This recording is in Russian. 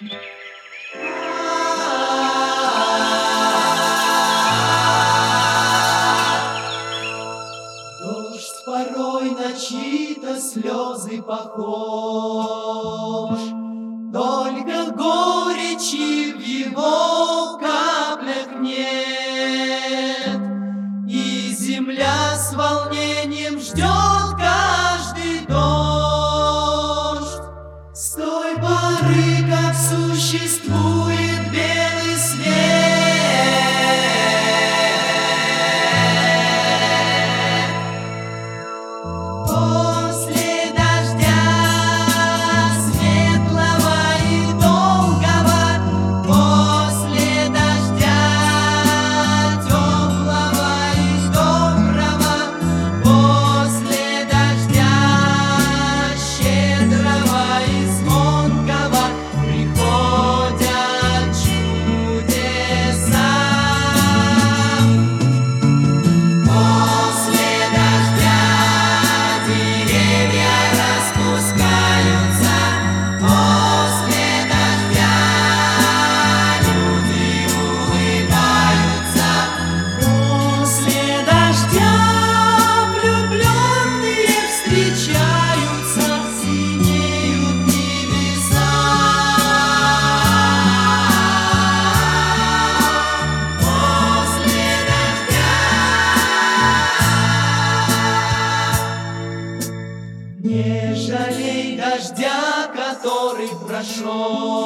Дождь порой на чьи-то слезы похож, только горечи в его каплях нет, и земля с волнением ждет каждый дождь. С той поры, как существует белый свет, после дождя светлого и долгого, после дождя теплого и доброго, после дождя щедрого и звонкого приходят чудеса. После дождя деревья распускаются, после дождя люди улыбаются, после дождя влюбленные встречаются, синеют небеса. После дождя не жалей дождя, который прошел.